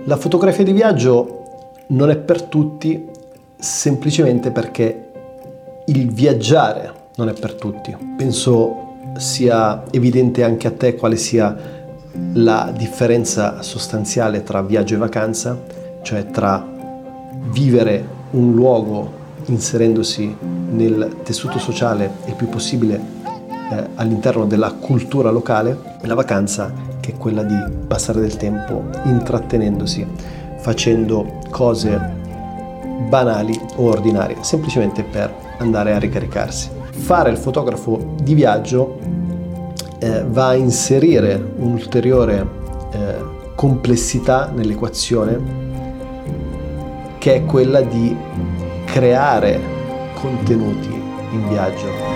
La fotografia di viaggio non è per tutti semplicemente perché il viaggiare non è per tutti. Penso sia evidente anche a te quale sia la differenza sostanziale tra viaggio e vacanza, cioè tra vivere un luogo inserendosi nel tessuto sociale il più possibile all'interno della cultura locale, e la vacanza che è quella di passare del tempo intrattenendosi, facendo cose banali o ordinarie, semplicemente per andare a ricaricarsi. Fare il fotografo di viaggio va a inserire un'ulteriore complessità nell'equazione, che è quella di creare contenuti in viaggio.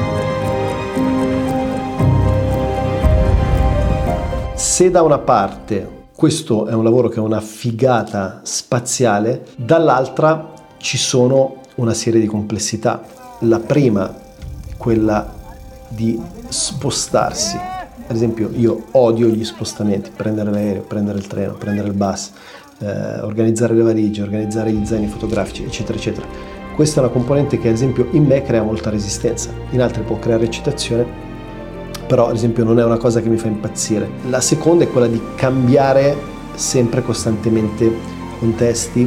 Se da una parte questo è un lavoro che è una figata spaziale, dall'altra ci sono una serie di complessità. La prima è quella di spostarsi. Ad esempio, io odio gli spostamenti, prendere l'aereo, prendere il treno, prendere il bus, organizzare le valigie, organizzare gli zaini fotografici, eccetera, eccetera. Questa è una componente che, ad esempio, in me crea molta resistenza, in altri può creare eccitazione, però ad esempio non è una cosa che mi fa impazzire. La seconda è quella di cambiare sempre costantemente contesti,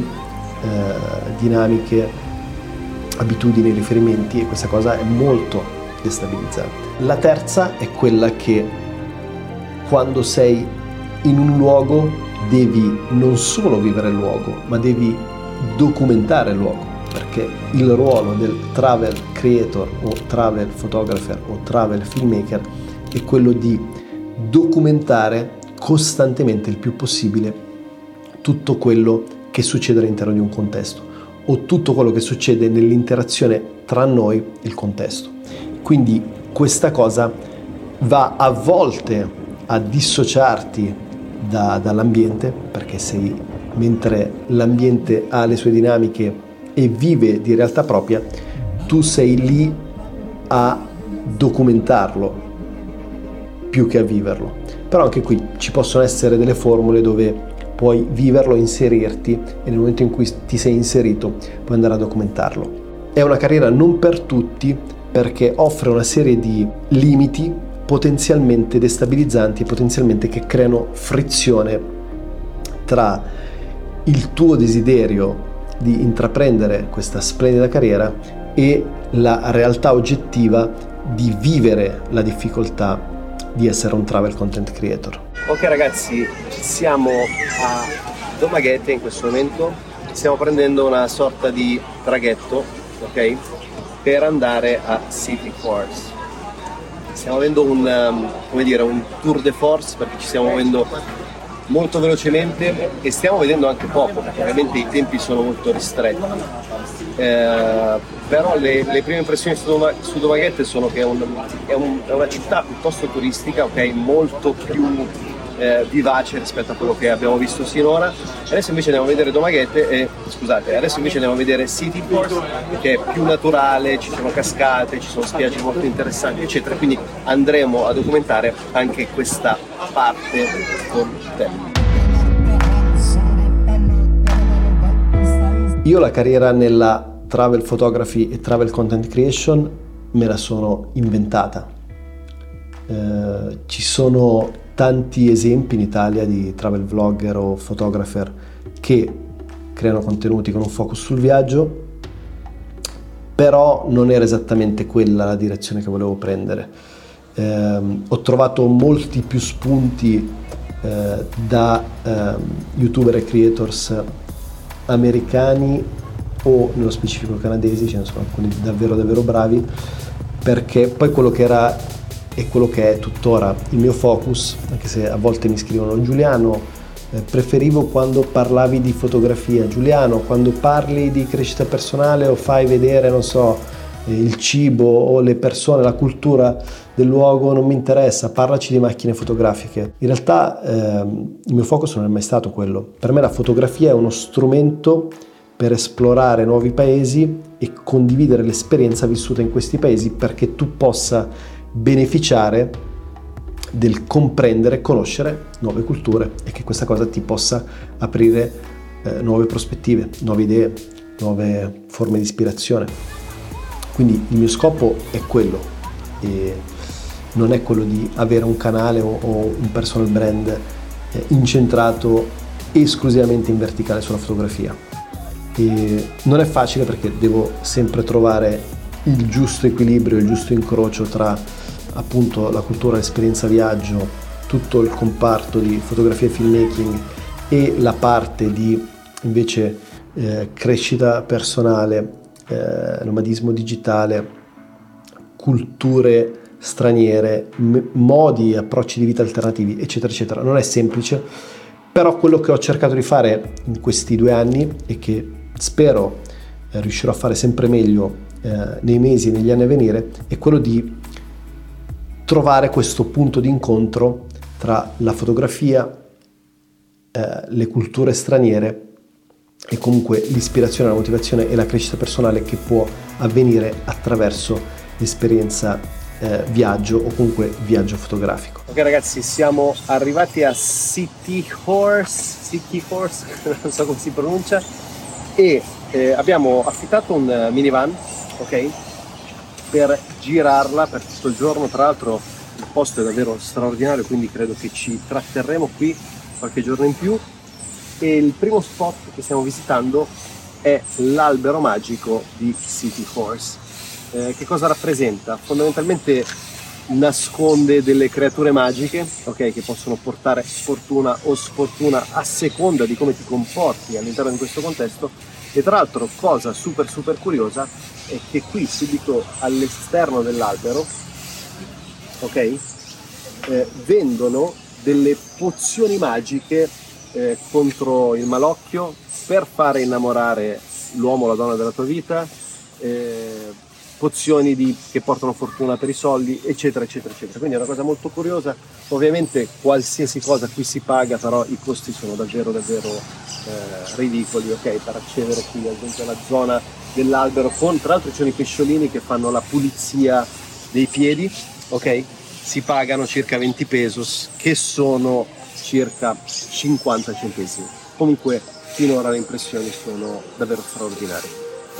dinamiche, abitudini, riferimenti, e questa cosa è molto destabilizzante. La terza è quella che quando sei in un luogo devi non solo vivere il luogo, ma devi documentare il luogo, perché il ruolo del travel creator o travel photographer o travel filmmaker è quello di documentare costantemente il più possibile tutto quello che succede all'interno di un contesto o tutto quello che succede nell'interazione tra noi e il contesto. Quindi questa cosa va a volte a dissociarti dall'ambiente, perché mentre l'ambiente ha le sue dinamiche e vive di realtà propria, tu sei lì a documentarlo più che a viverlo. Però anche qui ci possono essere delle formule dove puoi viverlo, inserirti, e nel momento in cui ti sei inserito puoi andare a documentarlo. È una carriera non per tutti, perché offre una serie di limiti potenzialmente destabilizzanti, potenzialmente che creano frizione tra il tuo desiderio di intraprendere questa splendida carriera e la realtà oggettiva di vivere la difficoltà di essere un travel content creator. Ok ragazzi, siamo a Domaghete in questo momento, stiamo prendendo una sorta di traghetto, ok? Per andare a City Force. Stiamo avendo un tour de force, perché ci stiamo muovendo molto velocemente e stiamo vedendo anche poco, perché ovviamente i tempi sono molto ristretti. Però le prime impressioni su Domaghete sono che è una città piuttosto turistica, ok? Molto più vivace rispetto a quello che abbiamo visto sinora. Adesso invece andiamo a vedere adesso invece andiamo a vedere City Force, che è più naturale, ci sono cascate, ci sono spiagge molto interessanti, eccetera. Quindi andremo a documentare anche questa parte con te. Io la carriera nella travel photography e travel content creation me la sono inventata. Ci sono tanti esempi in Italia di travel vlogger o photographer che creano contenuti con un focus sul viaggio, però non era esattamente quella la direzione che volevo prendere. Ho trovato molti più spunti da youtuber e creators americani o nello specifico canadesi, ce ne sono alcuni davvero davvero bravi, perché poi quello che era e quello che è tuttora il mio focus, anche se a volte mi scrivono: Giuliano, preferivo quando parlavi di fotografia, Giuliano, quando parli di crescita personale o fai vedere, non so, il cibo o le persone, la cultura del luogo, non mi interessa, parlaci di macchine fotografiche. In realtà il mio focus non è mai stato quello. Per me la fotografia è uno strumento per esplorare nuovi paesi e condividere l'esperienza vissuta in questi paesi, perché tu possa beneficiare del comprendere, conoscere nuove culture e che questa cosa ti possa aprire nuove prospettive, nuove idee, nuove forme di ispirazione. Quindi il mio scopo è quello, e non è quello di avere un canale o un personal brand incentrato esclusivamente in verticale sulla fotografia. E non è facile perché devo sempre trovare il giusto equilibrio, il giusto incrocio tra appunto la cultura, l'esperienza viaggio, tutto il comparto di fotografia e filmmaking e la parte di invece crescita personale, nomadismo digitale, culture straniere, modi e approcci di vita alternativi, eccetera eccetera. Non è semplice, però quello che ho cercato di fare in questi 2 anni e che spero riuscirò a fare sempre meglio nei mesi e negli anni a venire è quello di trovare questo punto di incontro tra la fotografia, le culture straniere e comunque l'ispirazione, la motivazione e la crescita personale che può avvenire attraverso l'esperienza viaggio o comunque viaggio fotografico. Ok ragazzi, siamo arrivati a City Horse, non so come si pronuncia, e abbiamo affittato un minivan, ok, per girarla per tutto il giorno. Tra l'altro il posto è davvero straordinario, quindi credo che ci tratterremo qui qualche giorno in più. E il primo spot che stiamo visitando è l'albero magico di City Horse. Che cosa rappresenta? Fondamentalmente nasconde delle creature magiche, ok, che possono portare fortuna o sfortuna a seconda di come ti comporti all'interno di questo contesto. E tra l'altro, cosa super curiosa è che qui subito all'esterno dell'albero, ok, vendono delle pozioni magiche contro il malocchio, per fare innamorare l'uomo o la donna della tua vita, pozioni che portano fortuna per i soldi, eccetera eccetera eccetera. Quindi è una cosa molto curiosa. Ovviamente qualsiasi cosa qui si paga, però i costi sono davvero ridicoli, ok, per accedere qui ad esempio alla zona dell'albero, tra l'altro ci sono i pesciolini che fanno la pulizia dei piedi, ok, si pagano circa 20 pesos, che sono circa 50 centesimi. Comunque finora le impressioni sono davvero straordinarie.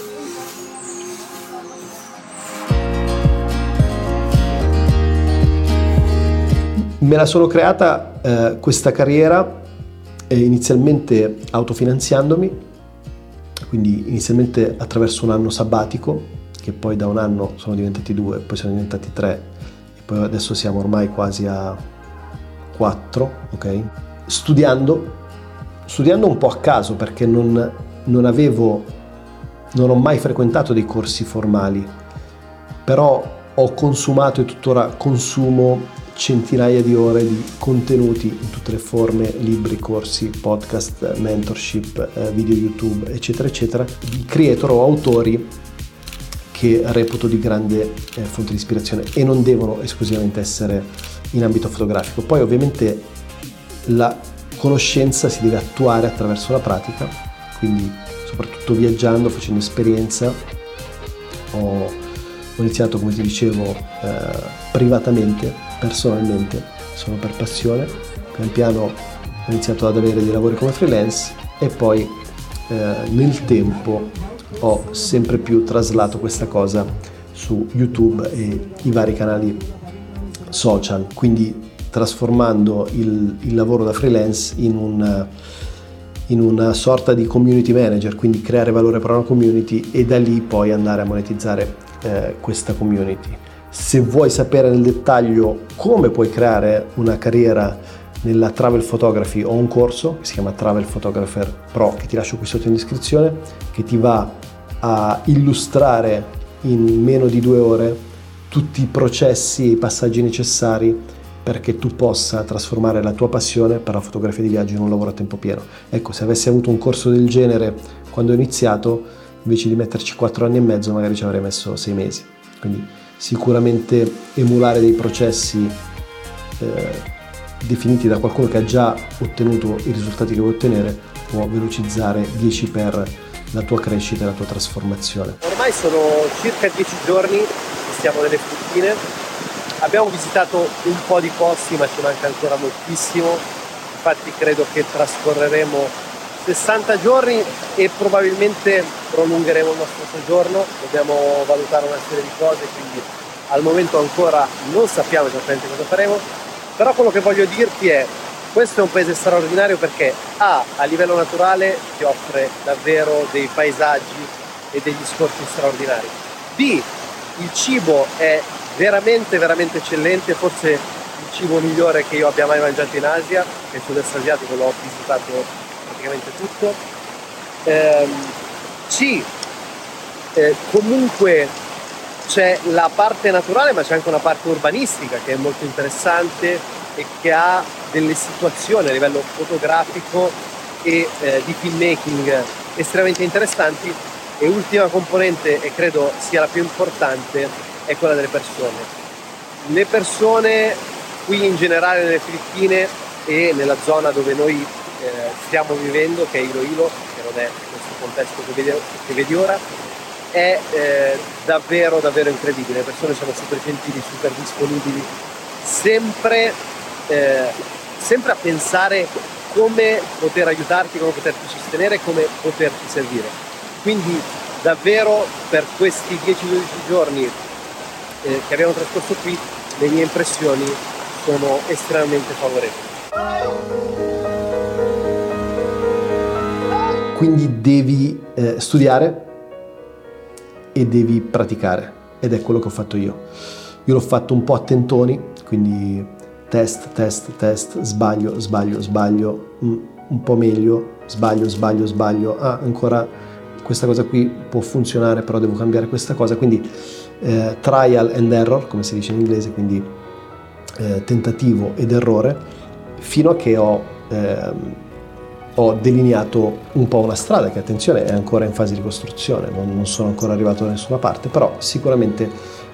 Me la sono creata questa carriera inizialmente autofinanziandomi, quindi inizialmente attraverso un anno sabbatico, che poi da un anno sono diventati 2, poi sono diventati 3 e poi adesso siamo ormai quasi a 4, ok? Studiando un po' a caso, perché non ho mai frequentato dei corsi formali, però ho consumato e tuttora consumo centinaia di ore di contenuti in tutte le forme, libri, corsi, podcast, mentorship, video YouTube, eccetera eccetera, di creator o autori che reputo di grande fonte di ispirazione, e non devono esclusivamente essere in ambito fotografico. Poi ovviamente la conoscenza si deve attuare attraverso la pratica, quindi soprattutto viaggiando, facendo esperienza. Ho iniziato, come ti dicevo, privatamente, personalmente, solo per passione. Pian piano ho iniziato ad avere dei lavori come freelance e poi nel tempo ho sempre più traslato questa cosa su YouTube e i vari canali social, quindi trasformando il lavoro da freelance in una sorta di community manager, quindi creare valore per una community e da lì poi andare a monetizzare questa community. Se vuoi sapere nel dettaglio come puoi creare una carriera nella travel photography, ho un corso che si chiama Travel Photographer Pro, che ti lascio qui sotto in descrizione, che ti va a illustrare in meno di 2 ore tutti i processi e i passaggi necessari perché tu possa trasformare la tua passione per la fotografia di viaggio in un lavoro a tempo pieno. Ecco, se avessi avuto un corso del genere quando ho iniziato, invece di metterci 4 anni e mezzo, magari ci avrei messo 6 mesi. Quindi sicuramente emulare dei processi definiti da qualcuno che ha già ottenuto i risultati che vuoi ottenere può velocizzare 10 per la tua crescita e la tua trasformazione. Ormai sono circa 10 giorni che stiamo nelle Filippine abbiamo visitato un po' di posti, ma ci manca ancora moltissimo. Infatti credo che trascorreremo 60 giorni e probabilmente prolungheremo il nostro soggiorno. Dobbiamo valutare una serie di cose, quindi al momento ancora non sappiamo esattamente cosa faremo, però quello che voglio dirti è: questo è un paese straordinario perché a livello naturale ti offre davvero dei paesaggi e degli scorci straordinari. B, il cibo è veramente veramente eccellente, forse il cibo migliore che io abbia mai mangiato in Asia, che il sud-est asiatico l'ho visitato praticamente tutto. C, comunque c'è la parte naturale, ma c'è anche una parte urbanistica che è molto interessante e che ha delle situazioni a livello fotografico e di filmmaking estremamente interessanti. E ultima componente, e credo sia la più importante, è quella delle persone. Le persone qui in generale nelle Filippine e nella zona dove noi stiamo vivendo, che è Iloilo, che non è questo contesto che vedi ora, è davvero davvero incredibile. Le persone sono super gentili, super disponibili, sempre a pensare come poter aiutarti, come poterti sostenere, come poterti servire. Quindi davvero per questi 10-12 giorni che abbiamo trascorso qui, le mie impressioni sono estremamente favorevoli. Quindi devi studiare e devi praticare, ed è quello che ho fatto io. Io l'ho fatto un po' a tentoni, quindi test, sbaglio, un po' meglio, sbaglio, ancora questa cosa qui può funzionare, però devo cambiare questa cosa, quindi trial and error, come si dice in inglese, quindi tentativo ed errore, fino a che ho delineato un po' una strada che, attenzione, è ancora in fase di costruzione, non sono ancora arrivato da nessuna parte, però sicuramente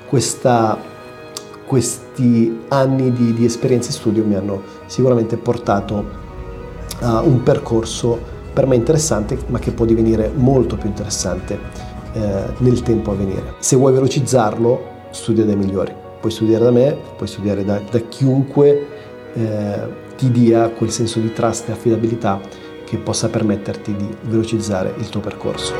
questi anni di esperienza e studio mi hanno sicuramente portato a un percorso per me interessante, ma che può divenire molto più interessante nel tempo a venire. Se vuoi velocizzarlo, studia dai migliori. Puoi studiare da me, puoi studiare da chiunque ti dia quel senso di trust e affidabilità che possa permetterti di velocizzare il tuo percorso.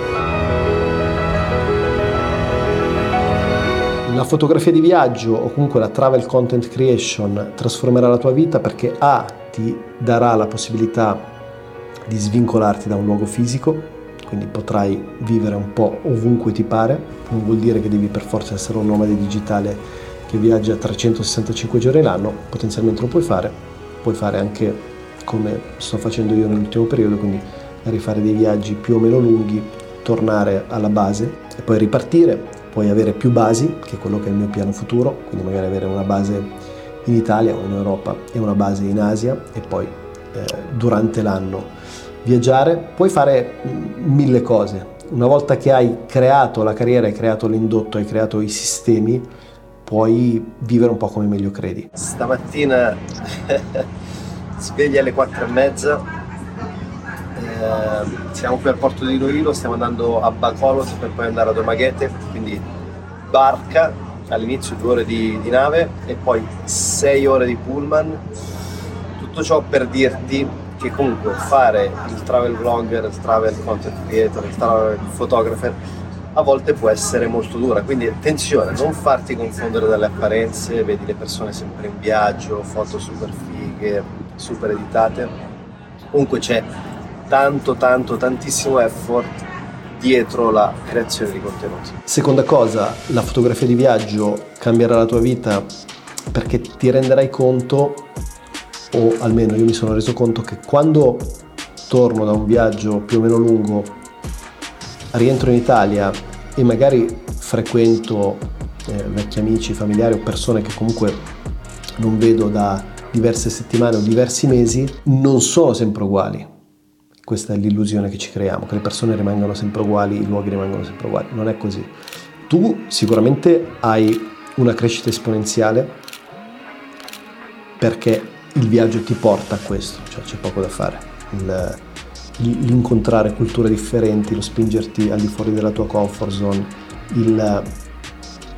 La fotografia di viaggio o comunque la travel content creation trasformerà la tua vita perché ti darà la possibilità di svincolarti da un luogo fisico, quindi potrai vivere un po' ovunque ti pare. Non vuol dire che devi per forza essere un nomade digitale che viaggia 365 giorni l'anno, potenzialmente lo puoi fare anche come sto facendo io nell'ultimo periodo, quindi rifare dei viaggi più o meno lunghi, tornare alla base e poi ripartire, puoi avere più basi, che è quello che è il mio piano futuro, quindi magari avere una base in Italia o in Europa e una base in Asia e poi durante l'anno viaggiare. Puoi fare 1000 cose. Una volta che hai creato la carriera, hai creato l'indotto, hai creato i sistemi, puoi vivere un po' come meglio credi. Stamattina sveglia alle 4:30, siamo qui al porto di Iloilo, stiamo andando a Bacolod per poi andare a Dumaguete, quindi barca, all'inizio 2 ore di nave e poi 6 ore di pullman. Tutto ciò per dirti che comunque fare il travel vlogger, il travel content creator, il travel photographer a volte può essere molto dura, quindi attenzione, non farti confondere dalle apparenze, vedi le persone sempre in viaggio, foto super fighe, super editate. Comunque c'è tantissimo effort dietro la creazione di contenuti. Seconda cosa, la fotografia di viaggio cambierà la tua vita perché ti renderai conto, o almeno io mi sono reso conto, che quando torno da un viaggio più o meno lungo, rientro in Italia e magari frequento vecchi amici, familiari o persone che comunque non vedo da diverse settimane o diversi mesi, non sono sempre uguali. Questa è l'illusione che ci creiamo, che le persone rimangano sempre uguali, i luoghi rimangono sempre uguali. Non è così. Tu sicuramente hai una crescita esponenziale perché il viaggio ti porta a questo, cioè c'è poco da fare. L'incontrare culture differenti, lo spingerti al di fuori della tua comfort zone, il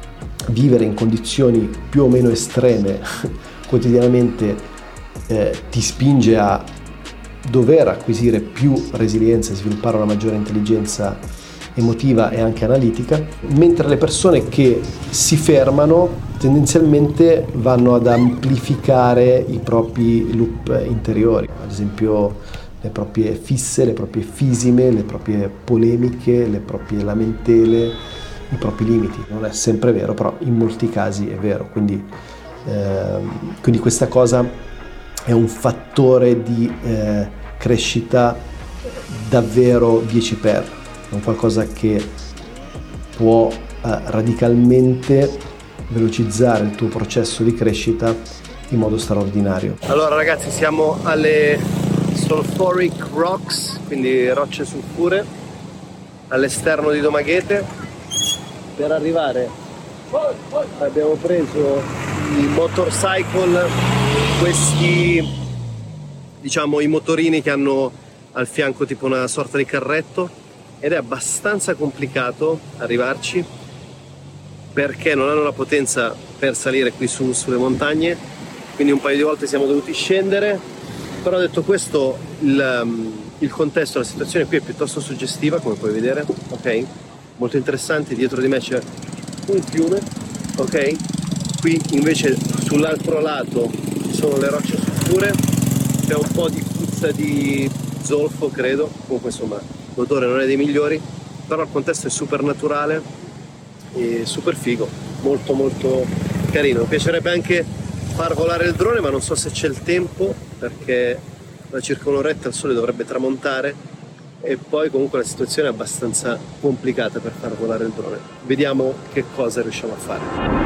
vivere in condizioni più o meno estreme quotidianamente ti spinge a dover acquisire più resilienza e sviluppare una maggiore intelligenza emotiva e anche analitica, mentre le persone che si fermano tendenzialmente vanno ad amplificare i propri loop interiori, ad esempio le proprie fisse, le proprie fisime, le proprie polemiche, le proprie lamentele, i propri limiti. Non è sempre vero, però in molti casi è vero, quindi questa cosa è un fattore di crescita davvero 10x, è un qualcosa che può radicalmente velocizzare il tuo processo di crescita in modo straordinario. Allora ragazzi, siamo alle Sulfuric Rocks, quindi rocce sulfure, all'esterno di Domaghete. Per arrivare abbiamo preso i motorcycle, questi diciamo i motorini che hanno al fianco tipo una sorta di carretto, ed è abbastanza complicato arrivarci perché non hanno la potenza per salire qui sulle montagne, quindi un paio di volte siamo dovuti scendere. Però detto questo, il contesto, la situazione qui è piuttosto suggestiva, come puoi vedere, ok? Molto interessante. Dietro di me c'è un fiume, ok? Qui invece sull'altro lato ci sono le rocce sulfure, c'è un po' di puzza di zolfo, credo. Comunque insomma l'odore non è dei migliori, però il contesto è super naturale e super figo, molto molto carino. Mi piacerebbe anche far volare il drone, ma non so se c'è il tempo, perché da circa un'oretta il sole dovrebbe tramontare e poi comunque la situazione è abbastanza complicata per far volare il drone. Vediamo che cosa riusciamo a fare.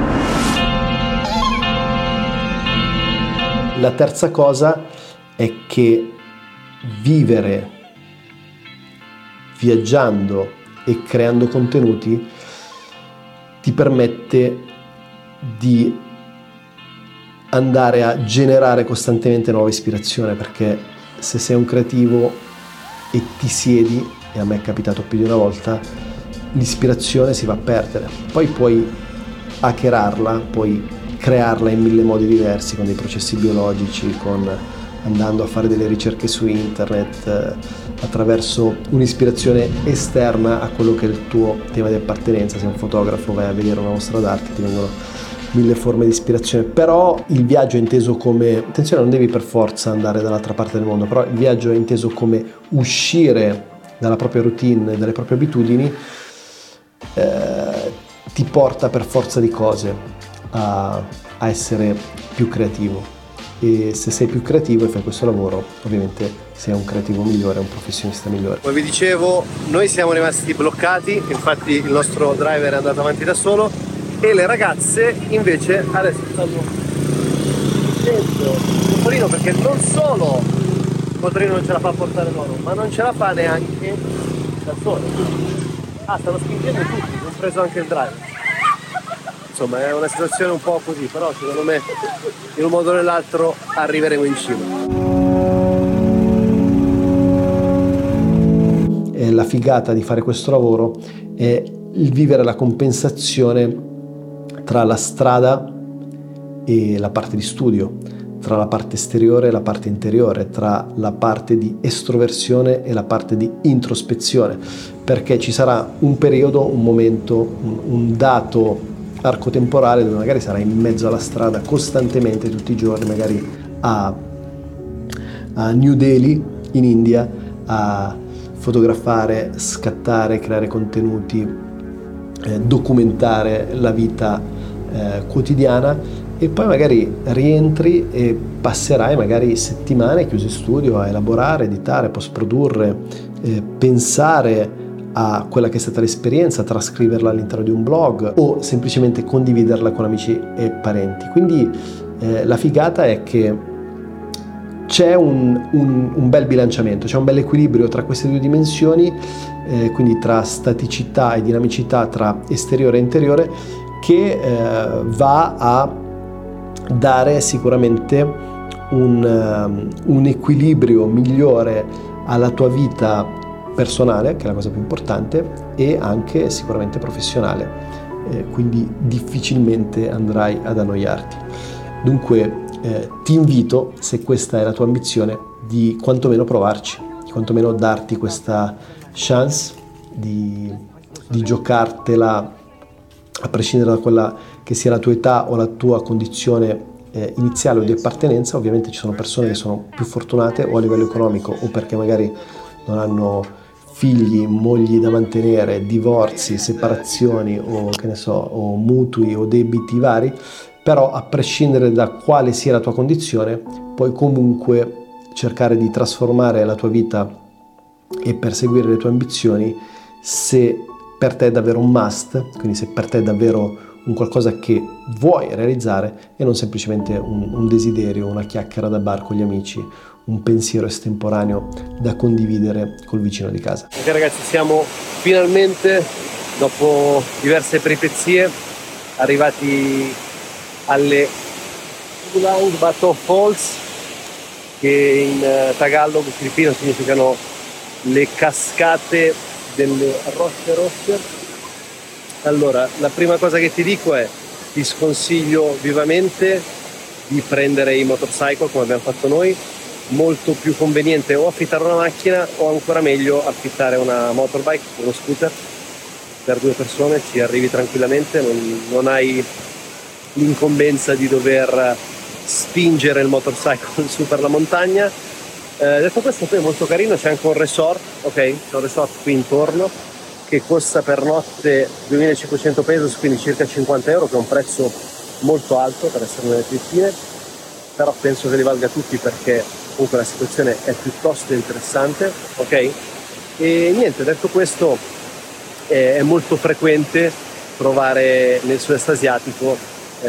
La terza cosa è che vivere viaggiando e creando contenuti ti permette di andare a generare costantemente nuova ispirazione, perché se sei un creativo e ti siedi, e a me è capitato più di una volta, l'ispirazione si va a perdere. Poi puoi hackerarla, puoi crearla in 1000 modi diversi, con dei processi biologici, andando a fare delle ricerche su internet, attraverso un'ispirazione esterna a quello che è il tuo tema di appartenenza. Se un fotografo vai a vedere una mostra d'arte, ti vengono 1000 forme di ispirazione. Però il viaggio è inteso come, attenzione, non devi per forza andare dall'altra parte del mondo, però il viaggio è inteso come uscire dalla propria routine, dalle proprie abitudini, ti porta per forza di cose a essere più creativo. E se sei più creativo e fai questo lavoro, ovviamente sei un creativo migliore, un professionista migliore. Come vi dicevo, noi siamo rimasti bloccati, infatti il nostro driver è andato avanti da solo e le ragazze invece adesso stanno dentro il motorino, perché non solo il motorino non ce la fa a portare loro, ma non ce la fa neanche da solo. Stanno spingendo tutti, compreso anche il driver. Insomma è una situazione un po' così, però secondo me in un modo o nell'altro arriveremo in cima. La figata di fare questo lavoro è il vivere la compensazione tra la strada e la parte di studio, tra la parte esteriore e la parte interiore, tra la parte di estroversione e la parte di introspezione, perché ci sarà un periodo, un momento, un dato arco temporale dove magari sarai in mezzo alla strada costantemente tutti i giorni, magari a New Delhi in India, a fotografare, scattare, creare contenuti, documentare la vita quotidiana, e poi magari rientri e passerai magari settimane chiuso in studio a elaborare, editare, post-produrre, pensare a quella che è stata l'esperienza, trascriverla all'interno di un blog o semplicemente condividerla con amici e parenti. Quindi la figata è che c'è un bel bilanciamento, c'è un bel equilibrio tra queste due dimensioni, quindi tra staticità e dinamicità, tra esteriore e interiore, che va a dare sicuramente un equilibrio migliore alla tua vita personale, che è la cosa più importante, e anche sicuramente professionale. quindi difficilmente andrai ad annoiarti. Dunque ti invito, se questa è la tua ambizione, di quantomeno provarci, di quantomeno darti questa chance di giocartela, a prescindere da quella che sia la tua età o la tua condizione iniziale o di appartenenza. Ovviamente ci sono persone che sono più fortunate o a livello economico o perché magari non hanno figli, mogli da mantenere, divorzi, separazioni o che ne so, o mutui o debiti vari, però a prescindere da quale sia la tua condizione, puoi comunque cercare di trasformare la tua vita e perseguire le tue ambizioni se per te è davvero un must, quindi se per te è davvero un qualcosa che vuoi realizzare e non semplicemente un desiderio, una chiacchiera da bar con gli amici, un pensiero estemporaneo da condividere col vicino di casa. Ok ragazzi, siamo finalmente, dopo diverse peripezie, arrivati alle Ulang Bato Falls, che in tagalog filippino significano le cascate delle rocce rosse. Allora, la prima cosa che ti dico è: ti sconsiglio vivamente di prendere i motorcycle come abbiamo fatto noi. Molto più conveniente o affittare una macchina o ancora meglio affittare una motorbike, uno scooter. Per 2 persone ci arrivi tranquillamente, non hai l'incombenza di dover spingere il motorcycle su per la montagna. Detto questo, poi è molto carino, c'è anche un resort, ok? C'è un resort qui intorno che costa per notte 2500 pesos, quindi circa 50 euro, che è un prezzo molto alto per essere nelle Filippine, però penso che li valga tutti perché comunque la situazione è piuttosto interessante, ok? E niente, detto questo, è molto frequente trovare nel sud-est asiatico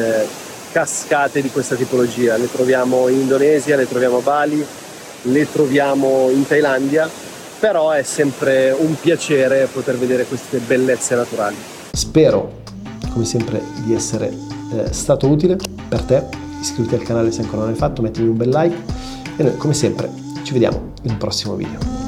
cascate di questa tipologia. Le troviamo in Indonesia, le troviamo a Bali, le troviamo in Thailandia, però è sempre un piacere poter vedere queste bellezze naturali. Spero, come sempre, di essere stato utile per te. Iscriviti al canale se ancora non l'hai fatto, mettimi un bel like e noi, come sempre, ci vediamo in un prossimo video.